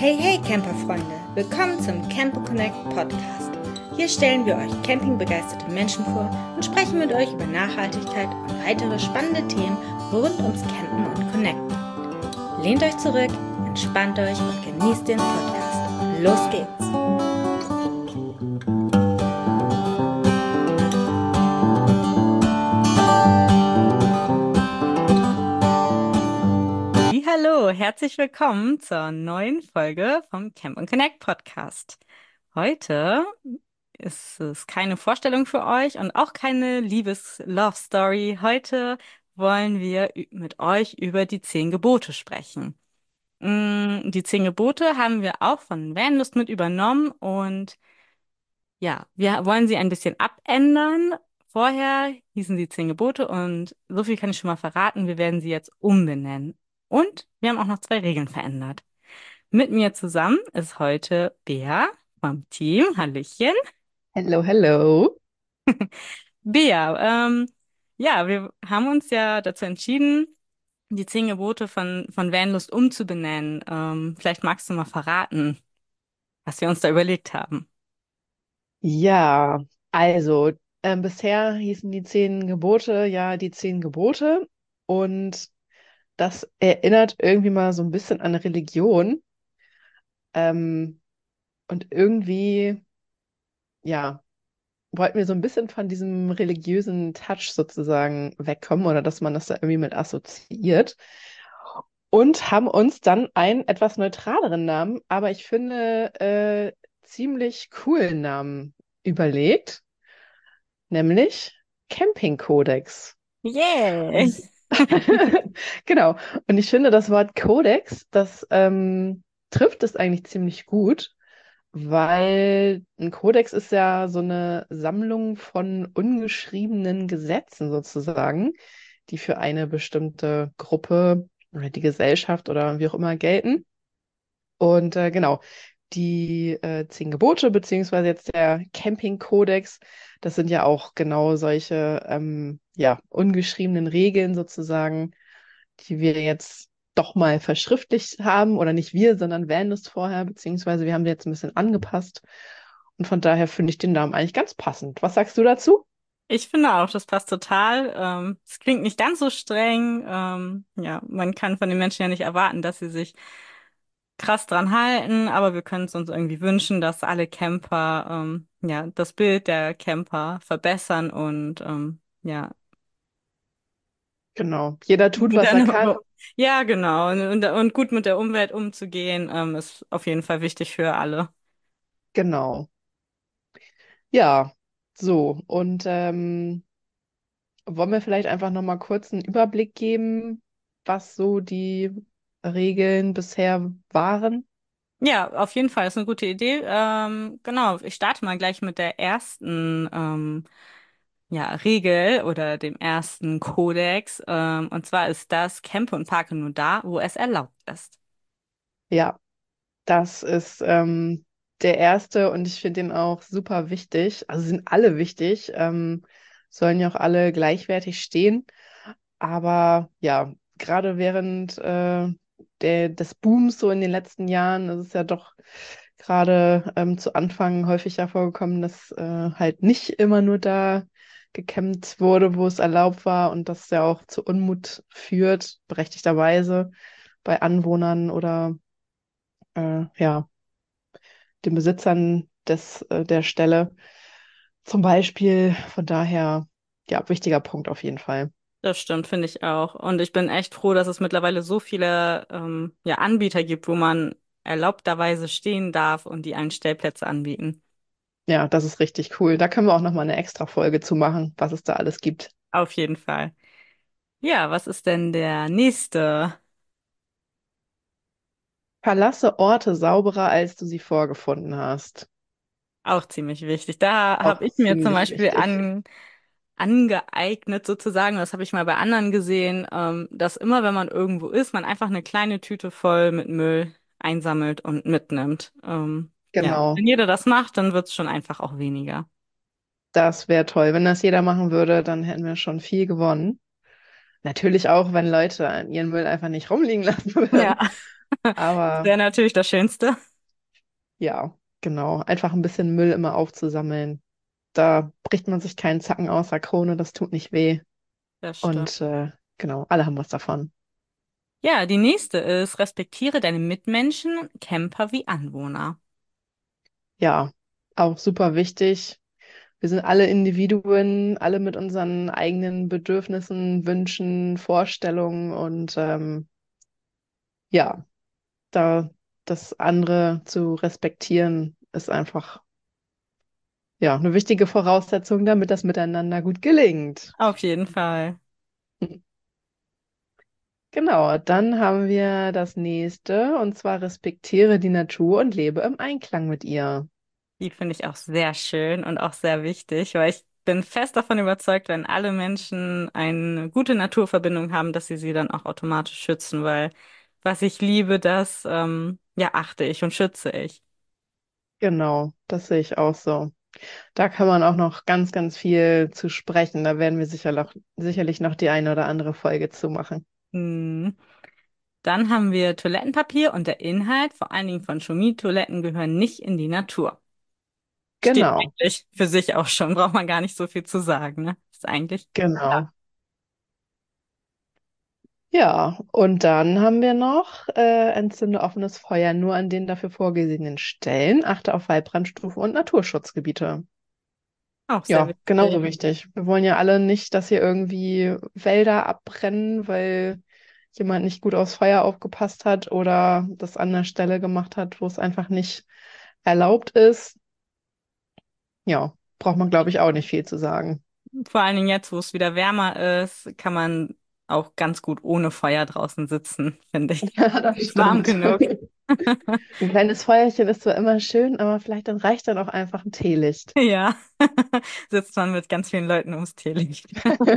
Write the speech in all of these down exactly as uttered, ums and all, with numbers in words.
Hey, hey Camperfreunde, willkommen zum Camper Connect Podcast. Hier stellen wir euch campingbegeisterte Menschen vor und sprechen mit euch über Nachhaltigkeit und weitere spannende Themen rund ums Campen und Connecten. Lehnt euch zurück, entspannt euch und genießt den Podcast. Los geht's! Hallo, herzlich willkommen zur neuen Folge vom Camp and Connect Podcast. Heute ist es keine Vorstellung für euch und auch keine Liebes-Love-Story. Heute wollen wir ü- mit euch über die zehn Gebote sprechen. Mm, Die zehn Gebote haben wir auch von Vanlust mit übernommen und ja, wir wollen sie ein bisschen abändern. Vorher hießen sie zehn Gebote und so viel kann ich schon mal verraten, wir werden sie jetzt umbenennen. Und wir haben auch noch zwei Regeln verändert. Mit mir zusammen ist heute Bea vom Team. Hallöchen. Hello, hello. Bea, ähm, ja, wir haben uns ja dazu entschieden, die zehn Gebote von, von Vanlust umzubenennen. Ähm, vielleicht magst du mal verraten, was wir uns da überlegt haben. Ja, also ähm, bisher hießen die zehn Gebote ja die zehn Gebote und das erinnert irgendwie mal so ein bisschen an Religion ähm, und irgendwie, ja, wollten wir so ein bisschen von diesem religiösen Touch sozusagen wegkommen oder dass man das da irgendwie mit assoziiert und haben uns dann einen etwas neutraleren Namen, aber ich finde äh, ziemlich coolen Namen überlegt. Nämlich Campingkodex. Yay! Und genau. Und ich finde, das Wort Kodex, das ähm, trifft es eigentlich ziemlich gut, weil ein Kodex ist ja so eine Sammlung von ungeschriebenen Gesetzen sozusagen, die für eine bestimmte Gruppe oder die Gesellschaft oder wie auch immer gelten. Und äh, genau, die äh, zehn Gebote, beziehungsweise jetzt der Campingkodex, das sind ja auch genau solche ähm, ja, ungeschriebenen Regeln sozusagen, die wir jetzt doch mal verschriftlicht haben, oder nicht wir, sondern Vanlust vorher, beziehungsweise wir haben die jetzt ein bisschen angepasst. Und von daher finde ich den Namen eigentlich ganz passend. Was sagst du dazu? Ich finde auch, das passt total. Ähm, es klingt nicht ganz so streng. Ähm, ja, man kann von den Menschen ja nicht erwarten, dass sie sich krass dran halten, aber wir können es uns irgendwie wünschen, dass alle Camper, ähm, ja, das Bild der Camper verbessern und ähm, ja, Genau. Jeder tut, mit was er der, kann. ja, genau, und, und und gut mit der Umwelt umzugehen, ähm, ist auf jeden Fall wichtig für alle. Genau. Ja, so. Und ähm, wollen wir vielleicht einfach nochmal kurz einen Überblick geben, was so die Regeln bisher waren? Ja, auf jeden Fall ist eine gute Idee. Ähm, genau, ich starte mal gleich mit der ersten ähm, ja, Regel oder dem ersten Kodex. Ähm, und zwar ist das Campe und Parke nur da, wo es erlaubt ist. Ja, das ist ähm, der erste und ich finde den auch super wichtig. Also sind alle wichtig, ähm, sollen ja auch alle gleichwertig stehen. Aber ja, gerade während äh, der, des Booms so in den letzten Jahren ist es ja doch gerade ähm, zu Anfang häufig ja vorgekommen, dass äh, halt nicht immer nur da gecampt wurde, wo es erlaubt war und das ja auch zu Unmut führt, berechtigterweise bei Anwohnern oder äh, ja, den Besitzern des, äh, der Stelle zum Beispiel. Von daher, ja, wichtiger Punkt auf jeden Fall. Das stimmt, finde ich auch. Und ich bin echt froh, dass es mittlerweile so viele ähm, ja, Anbieter gibt, wo man erlaubterweise stehen darf und die einen Stellplätze anbieten. Ja, das ist richtig cool. Da können wir auch noch mal eine extra Folge zu machen, was es da alles gibt. Auf jeden Fall. Ja, was ist denn der nächste? Verlasse Orte sauberer, als du sie vorgefunden hast. Auch ziemlich wichtig. Da Auch habe ich mir zum ziemlich Beispiel wichtig. an, angeeignet sozusagen, das habe ich mal bei anderen gesehen, ähm, dass immer, wenn man irgendwo ist, man einfach eine kleine Tüte voll mit Müll einsammelt und mitnimmt. Ähm, ja, Genau, wenn jeder das macht, dann wird es schon einfach auch weniger. das wäre toll. Wenn das jeder machen würde, dann hätten wir schon viel gewonnen. Natürlich auch, wenn Leute ihren Müll einfach nicht rumliegen lassen Ja. würden. Das Aber wäre natürlich das Schönste. ja, genau. Einfach ein bisschen Müll immer aufzusammeln. Da bricht man sich keinen Zacken aus der Krone, das tut nicht weh. Das stimmt. Und äh, genau, alle haben was davon. Ja, die nächste ist, respektiere deine Mitmenschen, Camper wie Anwohner. Ja, auch super wichtig. Wir sind alle Individuen, alle mit unseren eigenen Bedürfnissen, Wünschen, Vorstellungen und ähm, ja, da das andere zu respektieren, ist einfach ja eine wichtige Voraussetzung, damit das Miteinander gut gelingt. Auf jeden Fall. Genau, dann haben wir das nächste und zwar respektiere die Natur und lebe im Einklang mit ihr. Die finde ich auch sehr schön und auch sehr wichtig, weil ich bin fest davon überzeugt, wenn alle Menschen eine gute Naturverbindung haben, dass sie sie dann auch automatisch schützen, weil was ich liebe, das ähm, ja achte ich und schütze ich. Genau, das sehe ich auch so. Da kann man auch noch ganz, ganz viel zu sprechen. Da werden wir sicher noch, sicherlich noch die eine oder andere Folge zu machen. Hm. Dann haben wir Toilettenpapier und der Inhalt, vor allen Dingen von Chemie-Toiletten, gehören nicht in die Natur. Steht Genau, eigentlich für sich auch schon, braucht man gar nicht so viel zu sagen, ne? Ist eigentlich genau. Ja, und dann haben wir noch äh, entzünde offenes Feuer nur an den dafür vorgesehenen Stellen, achte auf Waldbrandstufen und Naturschutzgebiete. auch sehr Ja, wichtig. genauso wichtig. Wir wollen ja alle nicht, dass hier irgendwie Wälder abbrennen, weil jemand nicht gut aufs Feuer aufgepasst hat oder das an der Stelle gemacht hat, wo es einfach nicht erlaubt ist. Ja, braucht man, glaube ich, auch nicht viel zu sagen. Vor allen Dingen jetzt, wo es wieder wärmer ist, kann man auch ganz gut ohne Feuer draußen sitzen, finde ich. Ja, das Ist warm stimmt. genug. Ein kleines Feuerchen ist zwar immer schön, aber vielleicht dann reicht dann auch einfach ein Teelicht. Ja, sitzt man mit ganz vielen Leuten ums Teelicht.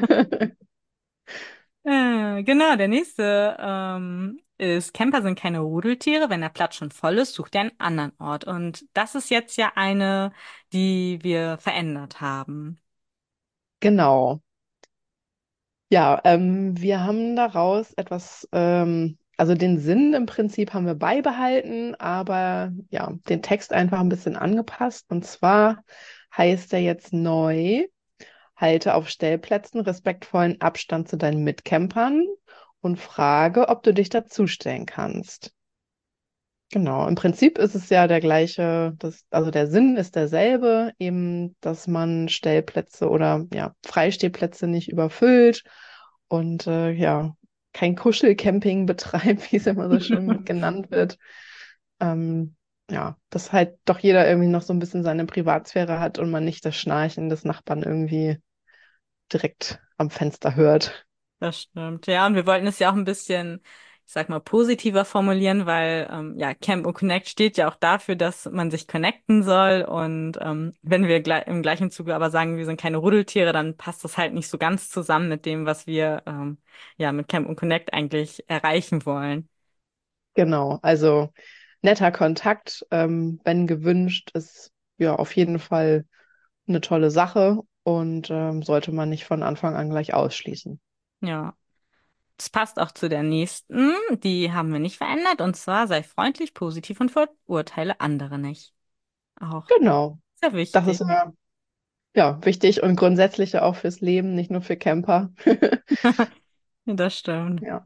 Äh, genau, der nächste ähm, ist, Camper sind keine Rudeltiere. Wenn der Platz schon voll ist, sucht ihr einen anderen Ort. Und das ist jetzt ja eine, die wir verändert haben. Genau. Ja, ähm, wir haben daraus etwas, ähm, also den Sinn im Prinzip haben wir beibehalten, aber ja, den Text einfach ein bisschen angepasst. Und zwar heißt er jetzt neu: Halte auf Stellplätzen respektvollen Abstand zu deinen Mitcampern und frage, ob du dich dazustellen kannst. Genau, im Prinzip ist es ja der gleiche, das, also der Sinn ist derselbe, eben, dass man Stellplätze oder ja, Freistehplätze nicht überfüllt und äh, ja, kein Kuschelcamping betreibt, wie es immer so schön genannt wird. Ähm, ja, dass halt doch jeder irgendwie noch so ein bisschen seine Privatsphäre hat und man nicht das Schnarchen des Nachbarn irgendwie direkt am Fenster hört. Das stimmt. Ja, und wir wollten es ja auch ein bisschen, ich sag mal, positiver formulieren, weil ähm, ja, Camp und Connect steht ja auch dafür, dass man sich connecten soll. Und ähm, wenn wir gle im gleichen Zuge aber sagen, wir sind keine Rudeltiere, dann passt das halt nicht so ganz zusammen mit dem, was wir ähm, ja mit Camp und Connect eigentlich erreichen wollen. Genau, also netter Kontakt, ähm, wenn gewünscht, ist ja auf jeden Fall eine tolle Sache und ähm, sollte man nicht von Anfang an gleich ausschließen. Ja. Das passt auch zu der nächsten. Die haben wir nicht verändert. Und zwar sei freundlich, positiv und verurteile andere nicht. Auch Genau, sehr das wichtig. ist ja, ja wichtig und grundsätzlich ja auch fürs Leben, nicht nur für Camper. Das stimmt. Ja,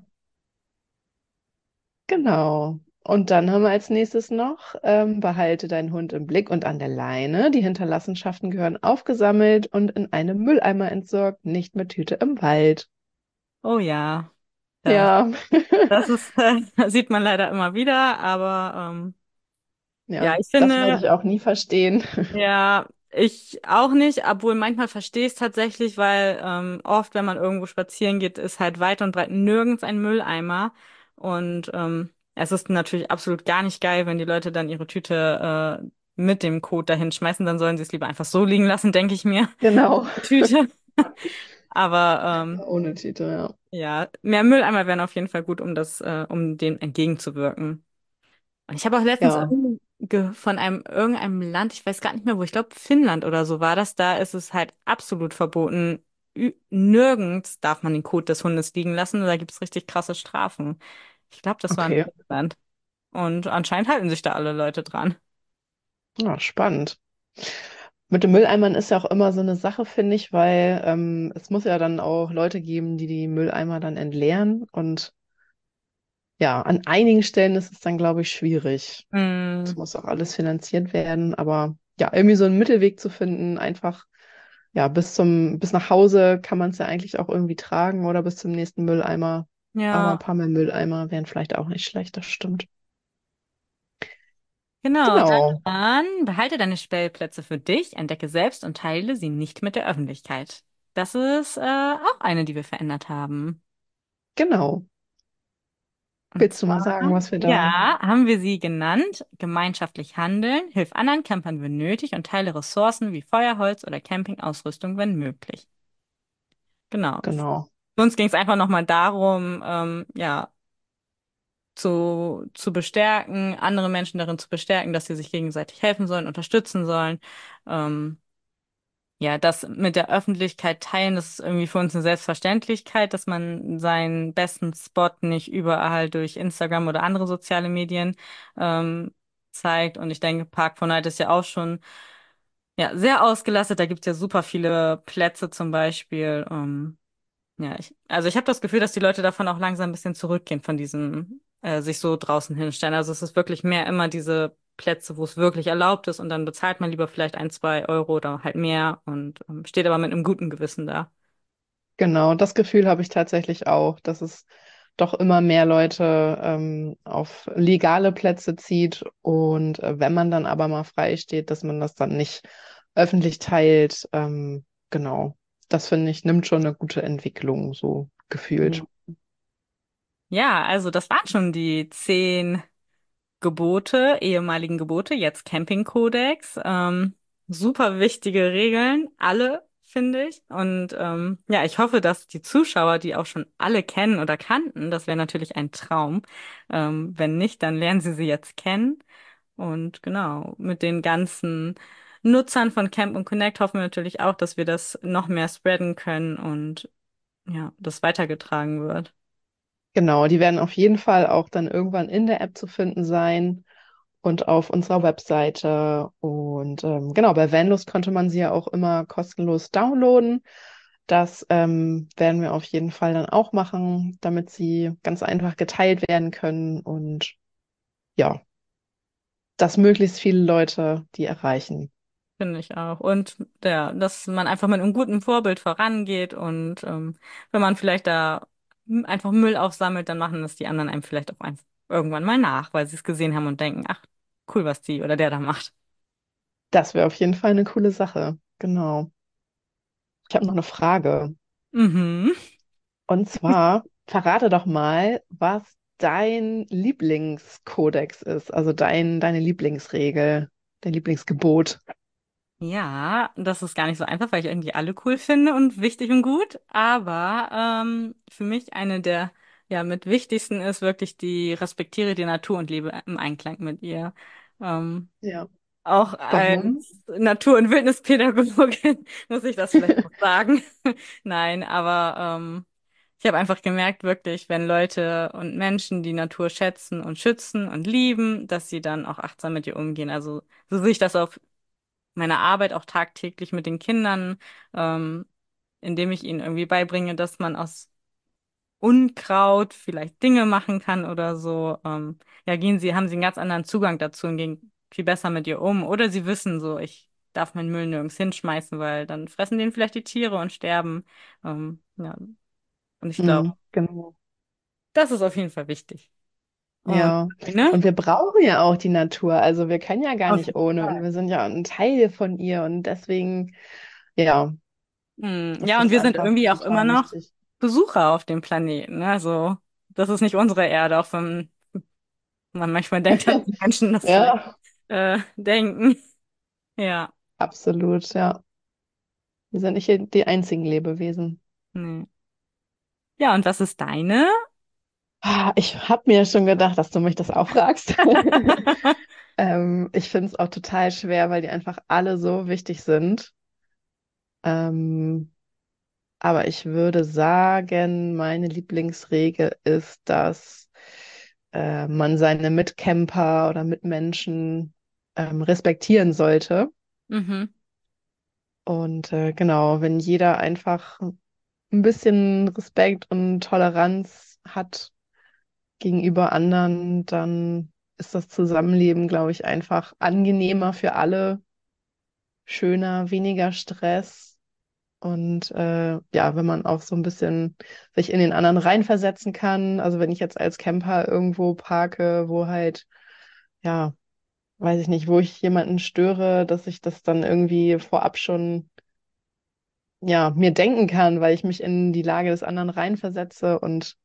genau. Und dann haben wir als nächstes noch, ähm, behalte deinen Hund im Blick und an der Leine. Die Hinterlassenschaften gehören aufgesammelt und in einem Mülleimer entsorgt, nicht mit Tüte im Wald. Oh ja, das, Ja, das ist, äh, sieht man leider immer wieder, aber ähm, ja, ja, ich das werde finde, ich auch nie verstehen. ja, ich auch nicht, obwohl manchmal verstehe ich es tatsächlich, weil ähm, oft, wenn man irgendwo spazieren geht, ist halt weit und breit nirgends ein Mülleimer. Und ähm, es ist natürlich absolut gar nicht geil, wenn die Leute dann ihre Tüte äh, mit dem Kot dahin schmeißen, dann sollen sie es lieber einfach so liegen lassen, denke ich mir. Genau. Die Tüte. Aber ähm, Ohne Titel, ja. ja, mehr Mülleimer wären auf jeden Fall gut, um das, äh, um dem entgegenzuwirken. Und ich habe auch letztens Ja, irgend- ge- von einem irgendeinem Land, ich weiß gar nicht mehr wo, ich glaube Finnland oder so war das, da ist es halt absolut verboten. Ü Nirgends darf man den Kot des Hundes liegen lassen, da gibt es richtig krasse Strafen. Ich glaube, das war in okay. Finnland. Und anscheinend halten sich da alle Leute dran. Ja, spannend. Mit den Mülleimern ist ja auch immer so eine Sache, finde ich, weil ähm, es muss ja dann auch Leute geben, die die Mülleimer dann entleeren. Und ja, an einigen Stellen ist es dann, glaube ich, schwierig. Es Mm, muss auch alles finanziert werden, aber ja, irgendwie so einen Mittelweg zu finden, einfach, ja, bis zum, bis nach Hause kann man es ja eigentlich auch irgendwie tragen oder bis zum nächsten Mülleimer. Aber ein ja, paar mehr Mülleimer wären vielleicht auch nicht schlecht, das stimmt. genau. Genau, Dann behalte deine Stellplätze für dich, entdecke selbst und teile sie nicht mit der Öffentlichkeit. Das ist äh, auch eine, die wir verändert haben. genau. Und Willst du mal zwar, sagen, was wir da. ja, haben wir sie genannt, gemeinschaftlich handeln, hilf anderen Campern, wenn nötig und teile Ressourcen wie Feuer, Holz oder Campingausrüstung, wenn möglich. Genau. Genau. Für uns ging es einfach nochmal darum, ähm, ja, zu, zu bestärken, andere Menschen darin zu bestärken, dass sie sich gegenseitig helfen sollen, unterstützen sollen. Ähm, ja, das mit der Öffentlichkeit teilen, das ist irgendwie für uns eine Selbstverständlichkeit, dass man seinen besten Spot nicht überall durch Instagram oder andere soziale Medien ähm, zeigt. Und ich denke, Park four Night ist ja auch schon ja, sehr ausgelastet. Da gibt es ja super viele Plätze zum Beispiel. Ähm, ja, ich, also ich habe das Gefühl, dass die Leute davon auch langsam ein bisschen zurückgehen, von diesem äh, sich so draußen hinstellen. Also es ist wirklich mehr immer diese Plätze, wo es wirklich erlaubt ist und dann bezahlt man lieber vielleicht ein, zwei Euro oder halt mehr und ähm, steht aber mit einem guten Gewissen da. Genau, das Gefühl habe ich tatsächlich auch, dass es doch immer mehr Leute ähm, auf legale Plätze zieht und äh, wenn man dann aber mal frei steht, dass man das dann nicht öffentlich teilt. Ähm, genau, das finde ich, nimmt schon eine gute Entwicklung, so gefühlt. Ja. Ja, also das waren schon die zehn Gebote, ehemaligen Gebote, jetzt Campingkodex. Ähm, super wichtige Regeln, alle, finde ich. Und ähm, ja, ich hoffe, dass die Zuschauer die auch schon alle kennen oder kannten. Das wäre natürlich ein Traum. Ähm, wenn nicht, dann lernen sie sie jetzt kennen. Und genau, mit den ganzen Nutzern von Camp und Connect hoffen wir natürlich auch, dass wir das noch mehr spreaden können und ja, das weitergetragen wird. Genau, die werden auf jeden Fall auch dann irgendwann in der App zu finden sein und auf unserer Webseite. Und ähm, genau, bei Vanlust konnte man sie ja auch immer kostenlos downloaden. Das ähm, werden wir auf jeden Fall dann auch machen, damit sie ganz einfach geteilt werden können und ja, dass möglichst viele Leute die erreichen. Finde ich auch. Und ja, dass man einfach mit einem guten Vorbild vorangeht und ähm, wenn man vielleicht da m- einfach Müll aufsammelt, dann machen das die anderen einem vielleicht auch einfach irgendwann mal nach, weil sie es gesehen haben und denken, ach, cool, was die oder der da macht. Das wäre auf jeden Fall eine coole Sache. Genau. Ich habe noch eine Frage. Mhm. Und zwar, verrate doch mal, was dein Lieblingskodex ist, also dein, deine Lieblingsregel, dein Lieblingsgebot. Ja, das ist gar nicht so einfach, weil ich irgendwie alle cool finde und wichtig und gut. Aber ähm, für mich eine der ja mit wichtigsten ist wirklich die respektiere die Natur und lebe im Einklang mit ihr. Ähm, Ja. Auch Warum? als Natur- und Wildnispädagogin muss ich das vielleicht noch sagen. Nein, aber ähm, ich habe einfach gemerkt, wirklich, wenn Leute und Menschen die Natur schätzen und schützen und lieben, dass sie dann auch achtsam mit ihr umgehen. Also so sehe ich das auf meiner Arbeit auch tagtäglich mit den Kindern, ähm, indem ich ihnen irgendwie beibringe, dass man aus Unkraut vielleicht Dinge machen kann oder so. Ähm, ja, gehen sie, haben sie einen ganz anderen Zugang dazu und gehen viel besser mit ihr um. Oder sie wissen so, ich darf meinen Müll nirgends hinschmeißen, weil dann fressen den vielleicht die Tiere und sterben. Ähm, ja, und ich glaube, Mhm, genau. das ist auf jeden Fall wichtig. Und, Ja, ne? und wir brauchen ja auch die Natur. Also wir können ja gar Auf nicht jeden ohne und Fall. wir sind ja ein Teil von ihr und deswegen, ja, Hm, ist ja, und das wir sind einfach irgendwie auch immer total noch wichtig. Besucher auf dem Planeten. Ne? Also, das ist nicht unsere Erde, auch wenn man manchmal denkt, dass die Menschen das vielleicht Ja, äh, denken. Ja, absolut, ja. Wir sind nicht die einzigen Lebewesen. nee. Ja, und was ist deine? Ah, ich habe mir schon gedacht, dass du mich das auch fragst. Ähm, ich finde es auch total schwer, weil die einfach alle so wichtig sind. Ähm, aber ich würde sagen, meine Lieblingsregel ist, dass äh, man seine Mitcamper oder Mitmenschen ähm, respektieren sollte. Mhm. Und äh, genau, wenn jeder einfach ein bisschen Respekt und Toleranz hat gegenüber anderen, dann ist das Zusammenleben, glaube ich, einfach angenehmer für alle, schöner, weniger Stress. Und äh, ja, wenn man auch so ein bisschen sich in den anderen reinversetzen kann. Also wenn ich jetzt als Camper irgendwo parke, wo halt, ja, weiß ich nicht, wo ich jemanden störe, dass ich das dann irgendwie vorab schon, ja, mir denken kann, weil ich mich in die Lage des anderen reinversetze und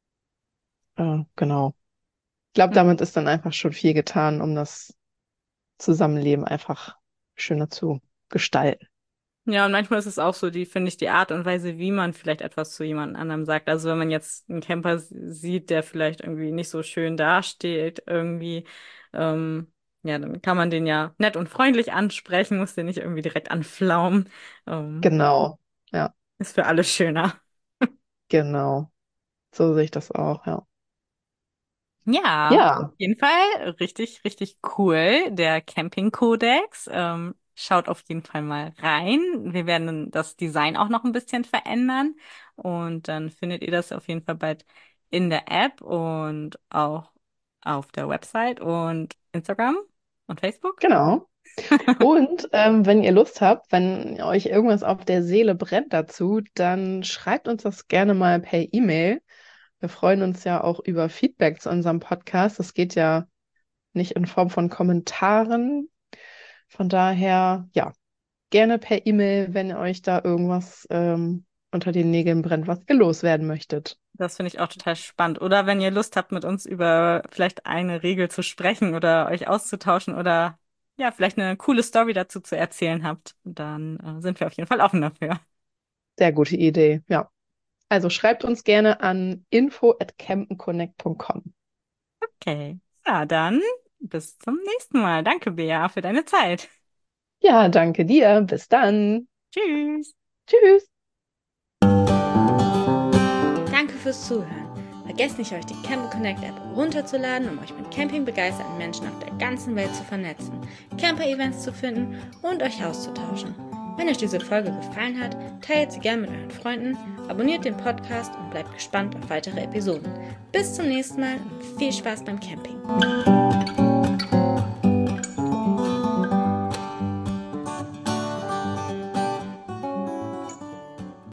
äh, genau. Ich glaube, damit ist dann einfach schon viel getan, um das Zusammenleben einfach schöner zu gestalten. Ja, und manchmal ist es auch so, die, finde ich, die Art und Weise, wie man vielleicht etwas zu jemand anderem sagt. Also wenn man jetzt einen Camper s- sieht, der vielleicht irgendwie nicht so schön dasteht, irgendwie, ähm, ja, dann kann man den ja nett und freundlich ansprechen, muss den nicht irgendwie direkt anflaumen. Ähm, Genau. Ja, ist für alle schöner. genau. So sehe ich das auch, ja. Ja, auf Ja, jeden Fall richtig, richtig cool, der Camping-Kodex. Ähm, schaut auf jeden Fall mal rein. Wir werden das Design auch noch ein bisschen verändern und dann findet ihr das auf jeden Fall bald in der App und auch auf der Website und Instagram und Facebook. genau. Und ähm, wenn ihr Lust habt, wenn euch irgendwas auf der Seele brennt dazu, dann schreibt uns das gerne mal per E-Mail. Wir freuen uns ja auch über Feedback zu unserem Podcast. Das geht ja nicht in Form von Kommentaren. Von daher, ja, gerne per E-Mail, wenn euch da irgendwas ähm, unter den Nägeln brennt, was ihr loswerden möchtet. Das finde ich auch total spannend. Oder wenn ihr Lust habt, mit uns über vielleicht eine Regel zu sprechen oder euch auszutauschen oder ja, vielleicht eine coole Story dazu zu erzählen habt, dann äh, sind wir auf jeden Fall offen dafür. Sehr gute Idee, ja. Also schreibt uns gerne an info at campenconnect punkt com. Okay. Ja, dann bis zum nächsten Mal. Danke, Bea, für deine Zeit. Ja, danke dir. Bis dann. Tschüss. Tschüss. Danke fürs Zuhören. Vergesst nicht, euch die Camp Connect App runterzuladen, um euch mit campingbegeisterten Menschen auf der ganzen Welt zu vernetzen, Camper-Events zu finden und euch auszutauschen. Wenn euch diese Folge gefallen hat, teilt sie gerne mit euren Freunden, abonniert den Podcast und bleibt gespannt auf weitere Episoden. Bis zum nächsten Mal und viel Spaß beim Camping.